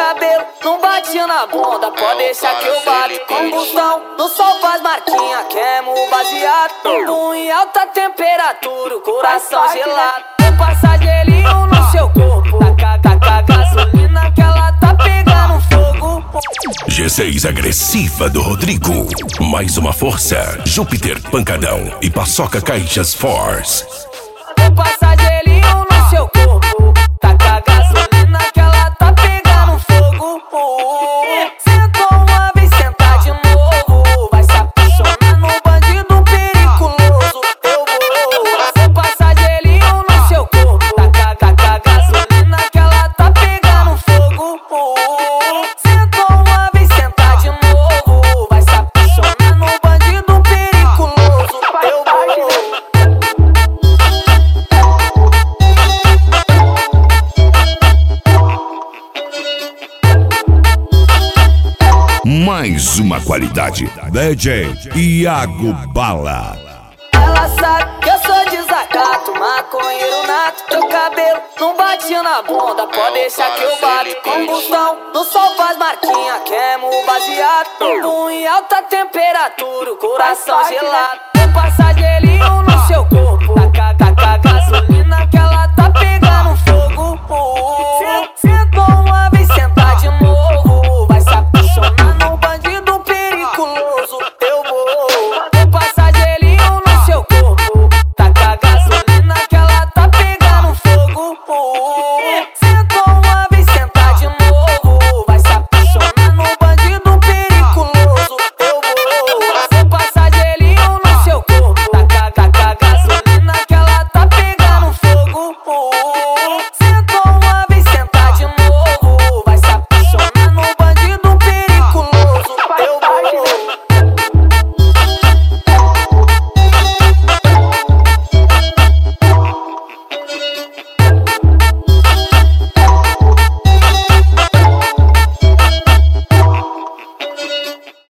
cabelo não bate na bunda, pode deixar que eu bato. Combustão, no sol faz marquinha, queimo o baseado. Bumbum em alta temperatura, o coração gelado. Vou passar gelinho no seu corpo, taca gasolina que ela tá pegando fogo. G6 agressiva do Rodrigo. Mais uma força, Júpiter Pancadão e Paçoca Caixas Force. Vou passar gelinho no seu corpo, taca gasolina que ela tá pegando fogo. Senta uma vez, senta de novo, vai se apaixonar no bandido periculoso. Eu vou passar gelinho no seu corpo, taca gasolina que ela tá pegando fogo. Senta uma vez, senta de novo, vai se apaixonar no bandido periculoso. Eu vou. Mais uma qualidade, DJ Iago Bala. Ela sabe que eu sou desacato, maconheiro nato. Teu cabelo não bate na bunda, pode deixar que eu bato. Combustão, no sol faz marquinha, queimo o baseado. Bumbum em alta temperatura, o coração gelado. Vou passar gelinho no seu corpo, taca